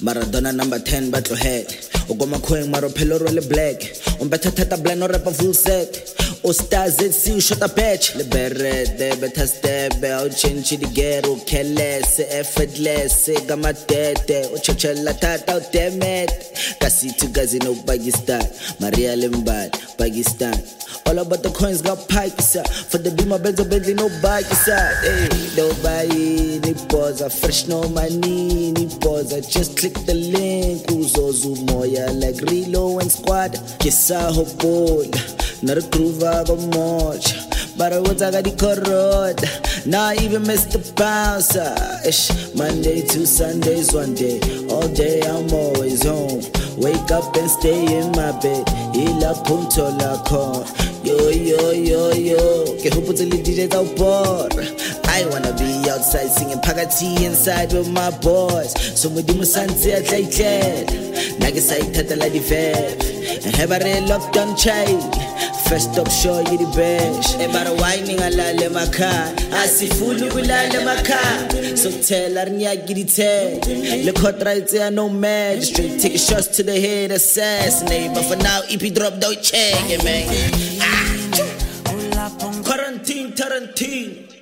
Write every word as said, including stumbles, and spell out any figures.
Maradona number ten battle head Ogoma kweng maro peloro le black Umbeta tata blind no rapper full set O stars it see shot a patch Le beret de beta step O chinchi di gero Keles effortless Gama tete O chachela tata o temet Kasi tu gazi no Pakistan Maria Limbad Pakistan All about the coins got pikes up For the beamer Benzo Bentley no bike side Hey, nobody ni pause fresh no money ni pause just click the link uzozu moya like Relo and Squad Kisa hopol Nar groova go much But I was I got the corrode Now even miss the bouncer Ish Monday to Sundays one day All day I'm always home Wake up and stay in my bed Ila punto la con Yo yo yo yo Que hope to leave D Js out bored I wanna be outside singing Pagati inside with my boys So we do musanzi at like that Nagasai tata la di fed And have a real lockdown child First up show you the best Ebara whining ala le maka Asifulu ula le maka So tell her nya gidi te Le kotra ite no match Straight take shots to the head assassinate But for now E P drop don't check it man ah. Quarantine Tarantine